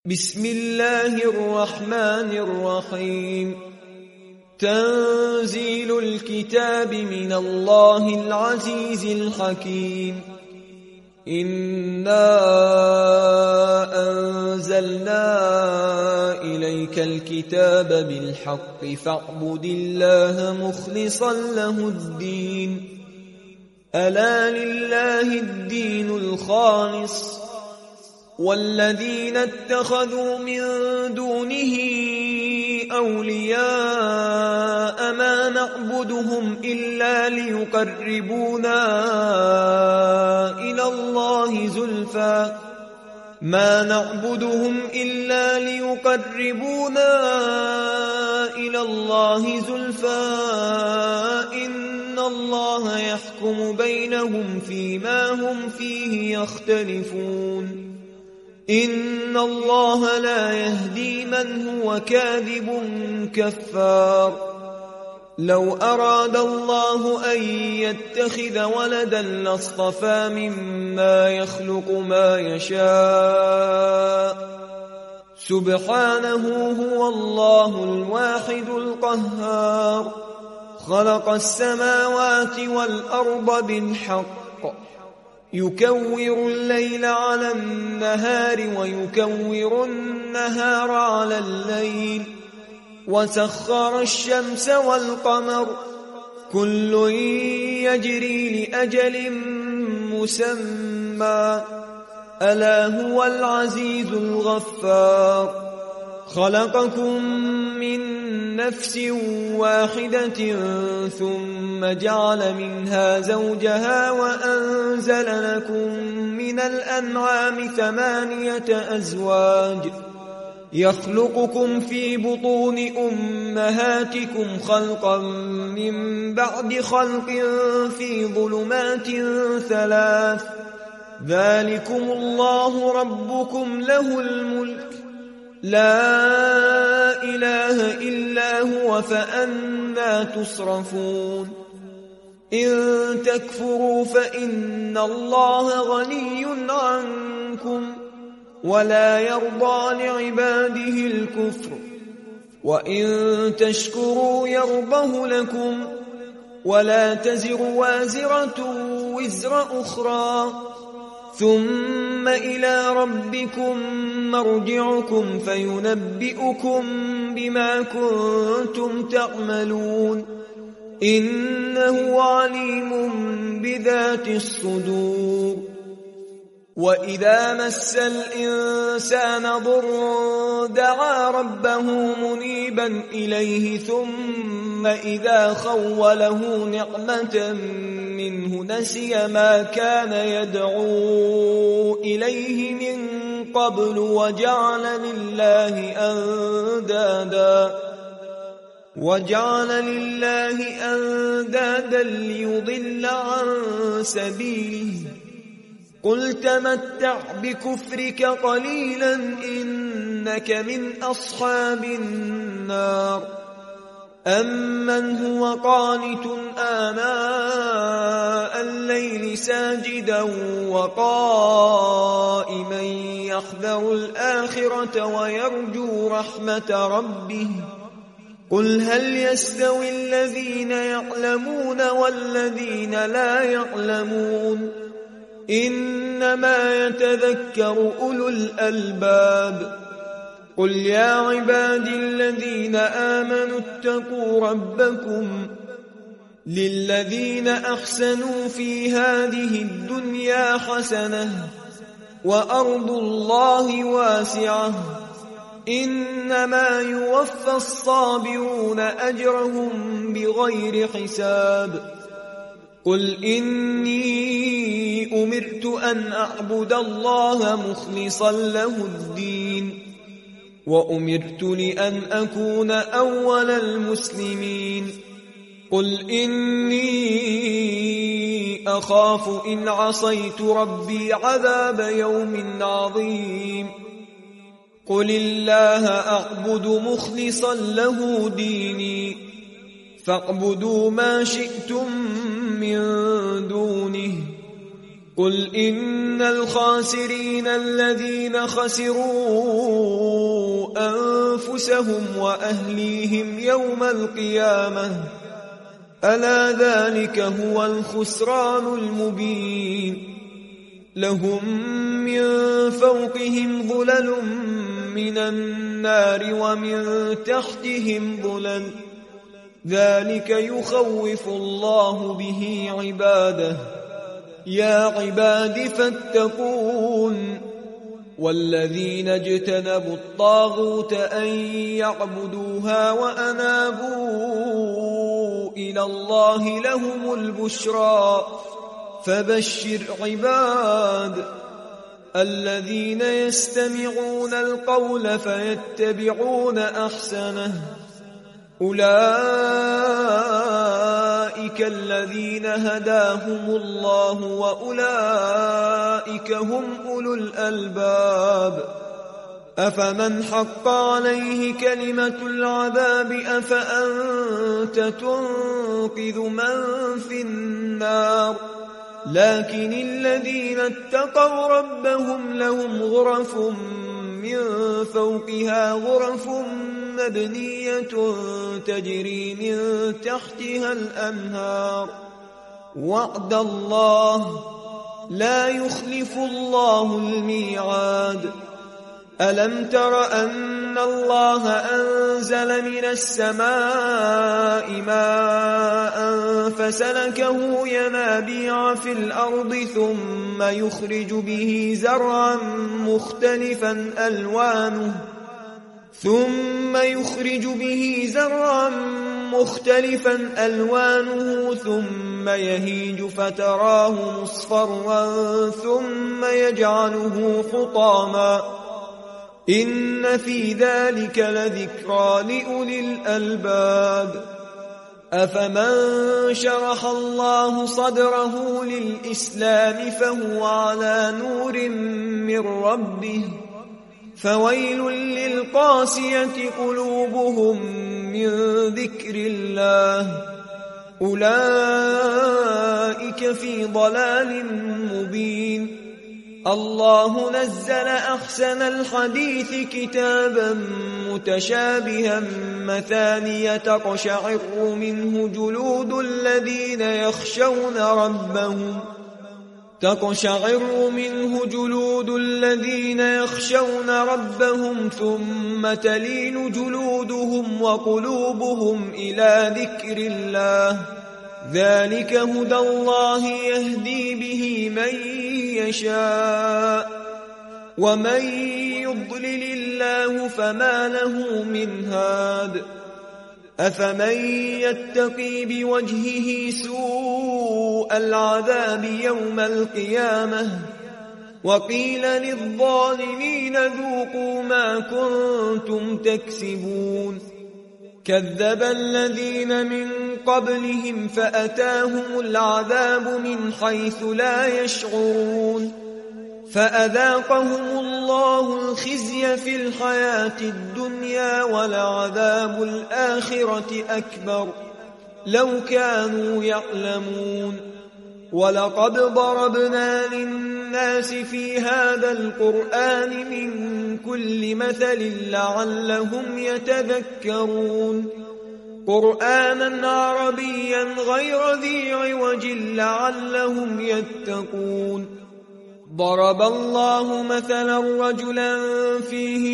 بسم الله الرحمن الرحيم. تنزيل الكتاب من الله العزيز الحكيم. إنا أنزلنا إليك الكتاب بالحق فاعبد الله مخلصا له الدين. ألا لله الدين الخالص والذين اتخذوا من دونه أولياء ما نعبدهم إلا ليقربونا إلى الله زلفى إن الله يحكم بينهم فيما هم فيه يختلفون. إن الله لا يهدي من هو كاذب كفار. لو أراد الله أن يتخذ ولدا لاصطفى مما يخلق ما يشاء سبحانه هو الله الواحد القهار. خلق السماوات والأرض بالحق يكور الليل على النهار ويكور النهار على الليل وسخر الشمس والقمر كل يجري لأجل مسمى ألا هو العزيز الغفار. خلقكم من نفس واحدة ثم جعل منها زوجها وأنزل لكم من الأنعام 8 أزواج يخلقكم في بطون أمهاتكم خلقا من بعد خلق في ظلمات 3. ذلكم الله ربكم له الملك لا إله إلا هو فأنى تصرفون. إن تكفروا فإن الله غني عنكم ولا يرضى لعباده الكفر وإن تشكروا يرضه لكم ولا تزر وازرة وزر أخرى ثم إلى ربكم مرجعكم فينبئكم بما كنتم تعملون. إنه عليم بذات الصدور. وإذا مس الإنسان ضر دعا ربه منيبا إليه ثم إذا خوله نعمة منه نسي ما كان يدعو إليه من قبل وجعل لله أندادا ليضل عن سبيله. قل تمتع بكفرك قليلا إنك من أصحاب النار. أمن هو قانت آناء الليل ساجدا وقائما يحذر الآخرة ويرجو رحمة ربه. قل هل يستوي الذين يعلمون والذين لا يعلمون إنما يتذكر أولو الألباب. قل يا عبادي الذين آمنوا اتقوا ربكم للذين أحسنوا في هذه الدنيا حسنة وأرض الله واسعة إنما يوفى الصابرون أجرهم بغير حساب. قل إني أمرت أن أعبد الله مخلصا له الدين وأمرت لأن أكون أول المسلمين. قل إني أخاف إن عصيت ربي عذاب يوم عظيم. قل الله أعبد مخلصا له ديني فاعبدوا ما شئتم من دونه. قل إن الخاسرين الذين خسروا أنفسهم وأهليهم يوم القيامة ألا ذلك هو الخسران المبين لهم من فوقهم ظلل من النار ومن تحتهم ظلل ذلك يخوف الله به عباده يا عباد فاتقون والذين اجتنبوا الطاغوت أن يعبدوها وأنابوا إلى الله لهم البشرى فبشر عباد الذين يستمعون القول فيتبعون أحسنه أولئك الذين هداهم الله وأولئك هم أولو الألباب أفمن حق عليه كلمة العذاب أفأنت تنقذ من في النار لكن الذين اتقوا ربهم لهم غرف من فوقها غرف مبنية تجري من تحتها الأنهار وعد الله لا يخلف الله الميعاد ألم تر أن الله أنزل من السماء ماء فسلكه ينابيع في الأرض ثم يخرج به زرعا مختلفا ألوانه ثم يهيج فتراه مصفرا ثم يجعله حطاما إن في ذلك لذكرى لأولي الألباب أفمن شرح الله صدره للإسلام فهو على نور من ربه فويل للقاسية قلوبهم من ذكر الله أولئك في ضلال مبين الله نزل أحسن الحديث كتابا متشابها مثانية تقشعر منه جلود الذين يخشون ربهم ثم تلين جلودهم وقلوبهم إلى ذكر الله ذلك هدى الله يهدي به من يشاء ومن يضلل الله فما له من هاد أفمن يتقي بوجهه سوء العذاب يوم القيامة وقيل للظالمين ذوقوا ما كنتم تكسبون كذب الذين من قبلهم فأتاهم العذاب من حيث لا يشعرون فأذاقهم الله الخزي في الحياة الدنيا ولعذاب الآخرة أكبر لو كانوا يعلمون ولقد ضربنا للناس في هذا القرآن من كل مثل لعلهم يتذكرون قرآنا عربيا غير ذي عوج لعلهم يتقون ضرب الله مثلا رجلا فيه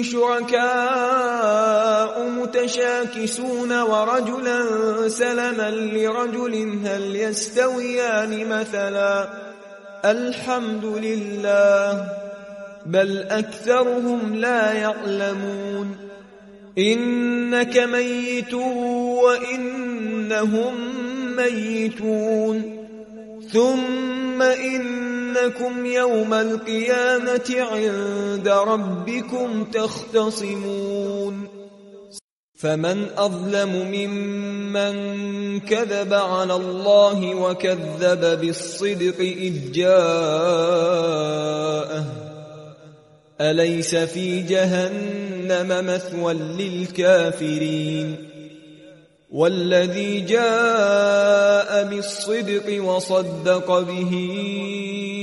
شركاء متشاكسون ورجلا سلما لرجل هل يستويان مثلا الحمد لله بل أكثرهم لا يعلمون إنك ميت وإنهم ميتون ثم إنكم يوم القيامة عند ربكم تختصمون فمن أظلم ممن كذب على الله وكذب بالصدق إذ جاءه أليس في جهنم مثوى للكافرين والذي جاء بالصدق وصدق به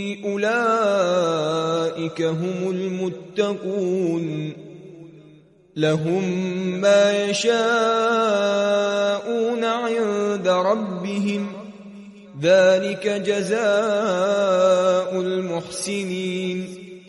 أولئك هم المتقون لهم ما يشاءون عند ربهم ذلك جزاء المحسنين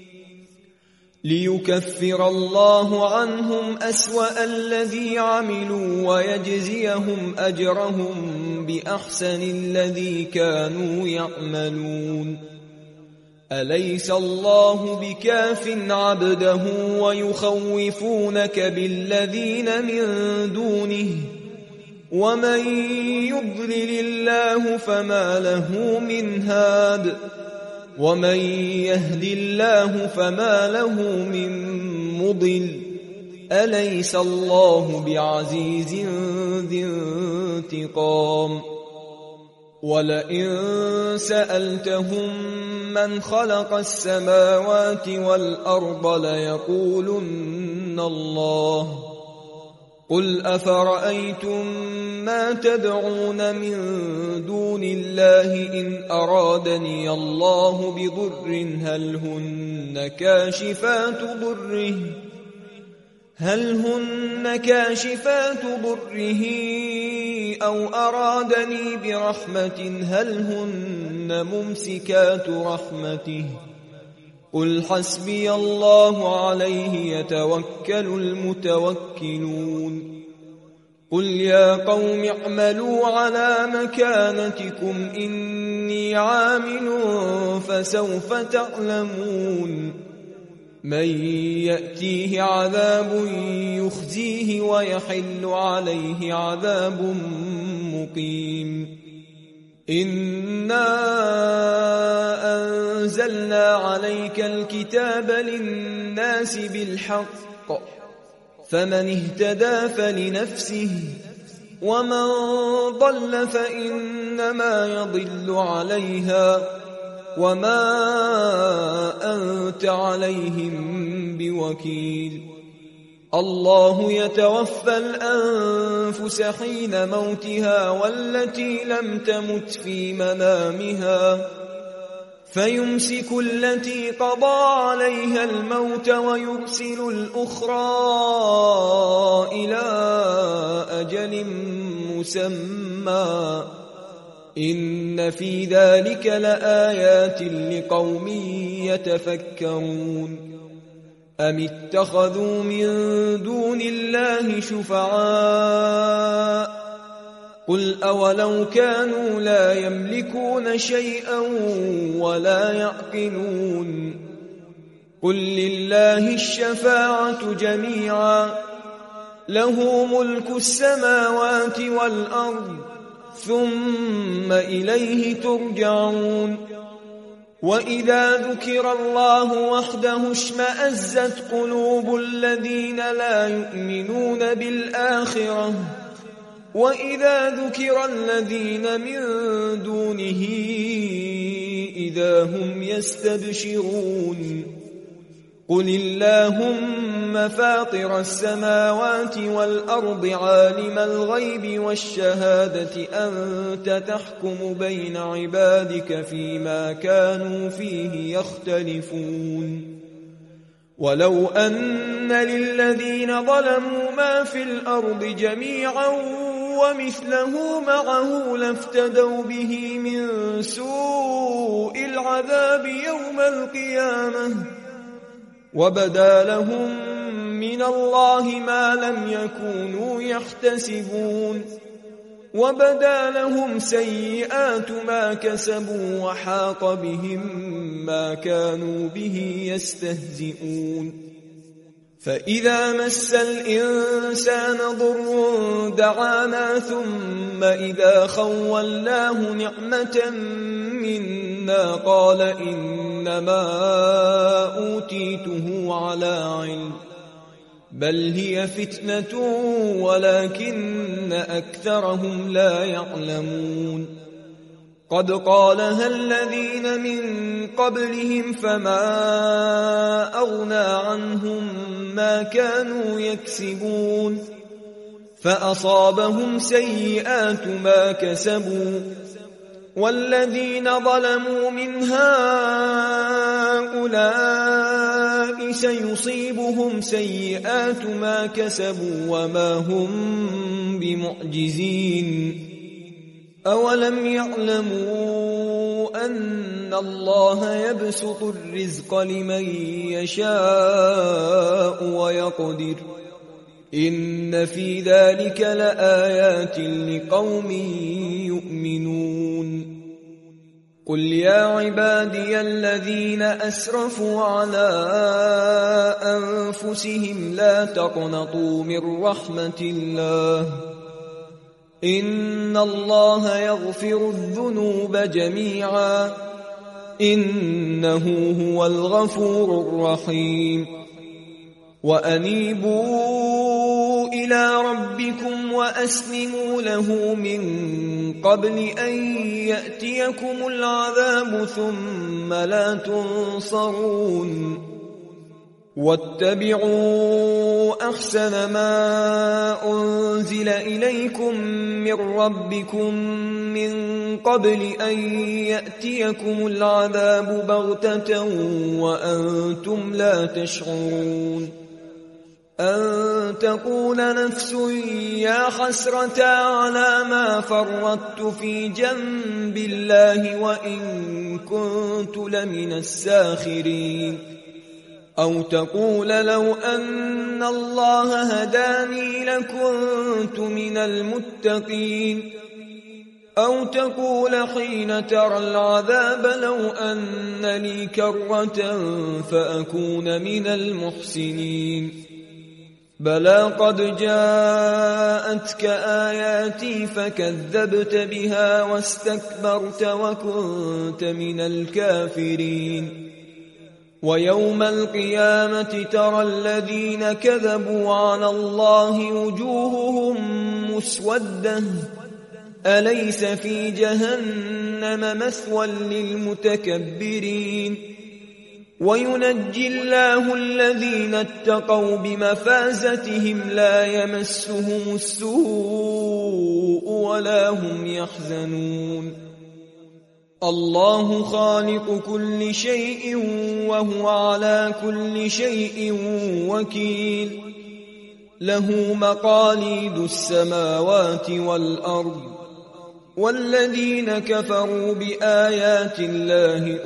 ليكفر الله عنهم أسوأ الذي عملوا ويجزيهم أجرهم بأحسن الذي كانوا يعملون أليس الله بكاف عبده ويخوفونك بالذين من دونه ومن يضلل الله فما له من هاد ومن يهد الله فما له من مضل أليس الله بعزيز ذي انتقام ولئن سألتهم من خلق السماوات والأرض ليقولن الله قل أفرأيتم ما تدعون من دون الله إن أرادني الله بضر هل هن كاشفات ضره أو أرادني برحمة هل هن ممسكات رحمته قل حسبي الله عليه يتوكل المتوكلون قل يا قوم اعملوا على مكانتكم إني عامل فسوف تعلمون من يأتيه عذاب يخزيه ويحل عليه عذاب مقيم إنا أنزلنا عليك الكتاب للناس بالحق فمن اهتدى فلنفسه ومن ضل فإنما يضل عليها وما أنت عليهم بوكيل الله يتوفى الأنفس حين موتها والتي لم تمت في منامها فيمسك التي قضى عليها الموت ويرسل الأخرى إلى أجل مسمى إن في ذلك لآيات لقوم يتفكرون أم اتخذوا من دون الله شفعاء قل أولو كانوا لا يملكون شيئا ولا يعقلون قل لله الشفاعة جميعا له ملك السماوات والأرض ثم إليه ترجعون وإذا ذكر الله وحده اشمأزت قلوب الذين لا يؤمنون بالآخرة وإذا ذكر الذين من دونه إذا هم يستبشرون قل اللهم فاطر السماوات والأرض عالم الغيب والشهادة أنت تحكم بين عبادك فيما كانوا فيه يختلفون ولو أن للذين ظلموا ما في الأرض جميعا ومثله معه لافتدوا به من سوء العذاب يوم القيامة وبدا لهم من الله ما لم يكونوا يحتسبون وبدا لهم سيئات ما كسبوا وحاق بهم ما كانوا به يستهزئون فإذا مس الإنسان ضر دعانا ثم إذا خولناه نعمة منا قال إنما أوتيته على علم بل هي فتنة ولكن أكثرهم لا يعلمون قد قالها الذين من قبلهم فما أغنى عنهم ما كانوا يكسبون فأصابهم سيئات ما كسبوا والذين ظلموا من هؤلاء سيصيبهم سيئات ما كسبوا وما هم بمعجزين أولم يعلموا أن الله يبسط الرزق لمن يشاء ويقدر إن في ذلك لآيات لقوم يؤمنون قل يا عبادي الذين أسرفوا على أنفسهم لا تقنطوا من رحمة الله إن الله يغفر الذنوب جميعا إنه هو الغفور الرحيم وأنيبوا إلى ربكم وأسلموا له من قبل أن يأتيكم العذاب ثم لا تنصرون واتبعوا أحسن ما أنزل إليكم من ربكم من قبل أن يأتيكم العذاب بغتة وأنتم لا تشعرون أن تقول نفس يا حسرة على ما فرطت في جنب الله وإن كنت لمن الساخرين أو تقول لو أن الله هداني لكنت من المتقين أو تقول حين ترى العذاب لو أن لي كرة فأكون من المحسنين بلى قد جاءتك آياتي فكذبت بها واستكبرت وكنت من الكافرين ويوم القيامة ترى الذين كذبوا على الله وجوههم مسودة أليس في جهنم مثوى للمتكبرين وينجي الله الذين اتقوا بمفازتهم لا يمسهم السوء ولا هم يحزنون الله خالق كل شيء وهو على كل شيء وكيل له مقاليد السماوات والأرض والذين كفروا بآيات الله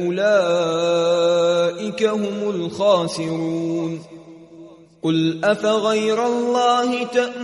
أولئك هم الخاسرون قل أفغير الله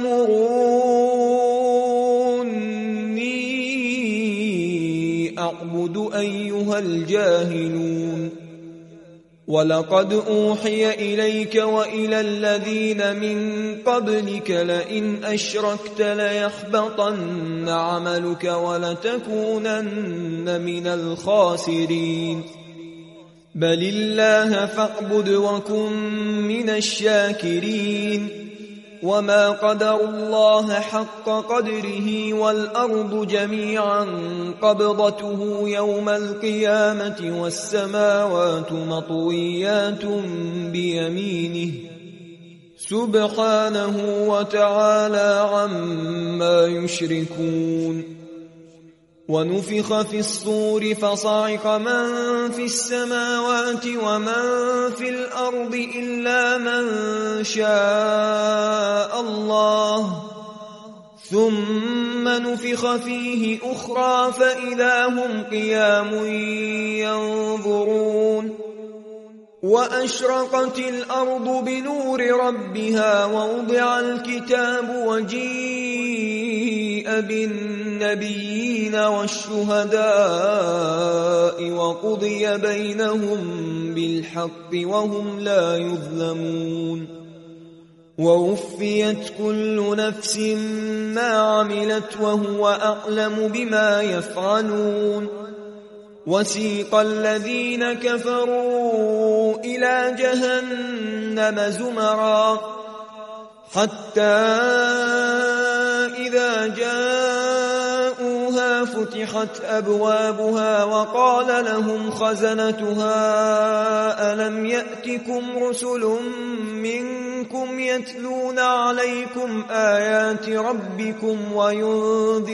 تأمروني أعبد أيها الجاهلون ولقد أوحي إليك وإلى الذين من قبلك لئن أشركت ليحبطن عملك ولتكونن من الخاسرين بل الله فاعبد وكن من الشاكرين وما قدر الله حق قدره والأرض جميعا قبضته يوم القيامة والسماوات مطويات بيمينه سبحانه وتعالى عما يشركون ونفخ في الصور فصعق من في السماوات ومن في الأرض إلا من شاء الله ثم نفخ فيه أخرى فإذا هم قيام ينظرون وأشرقت الأرض بنور ربها ووضع الكتاب وجيء بالنبيين والشهداء وقضي بينهم بالحق وهم لا يظلمون ووفيت كل نفس ما عملت وهو أعلم بما يفعلون وسيق الذين كفروا إلى جهنم زمرا حتى إذا جاءوها فتحت أبوابها وقال لهم خزنتها ألم يأتكم رسل منكم يتلون عليكم آيات ربكم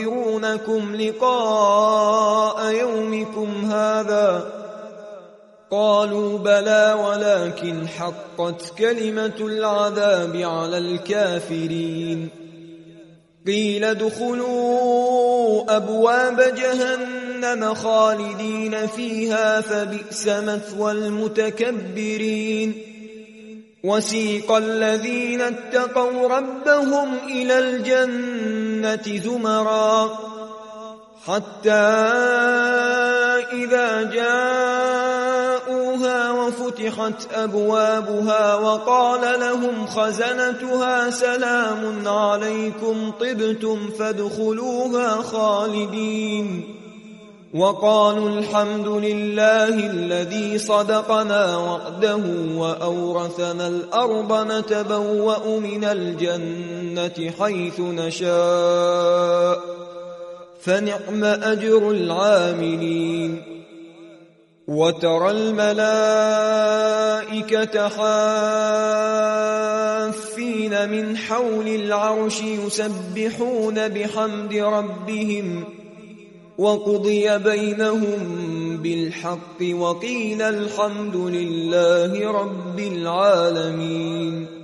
وينذرونكم لقاء يومكم هذا قالوا بلى ولكن حقت كلمة العذاب على الكافرين قيل ادخلوا أبواب جهنم خالدين فيها فبئس مثوى المتكبرين وسيق الذين اتقوا ربهم إلى الجنة زمرا حتى إذا جاءوها وفتحت أبوابها وقال لهم خزنتها سلام عليكم طبتم فادخلوها خالدين وقالوا الحمد لله الذي صدقنا وعده وأورثنا الأرض نتبوأ من الجنة حيث نشاء فنعم أجر العاملين وترى الملائكة حافين من حول العرش يسبحون بحمد ربهم وقضي بينهم بالحق وقيل الحمد لله رب العالمين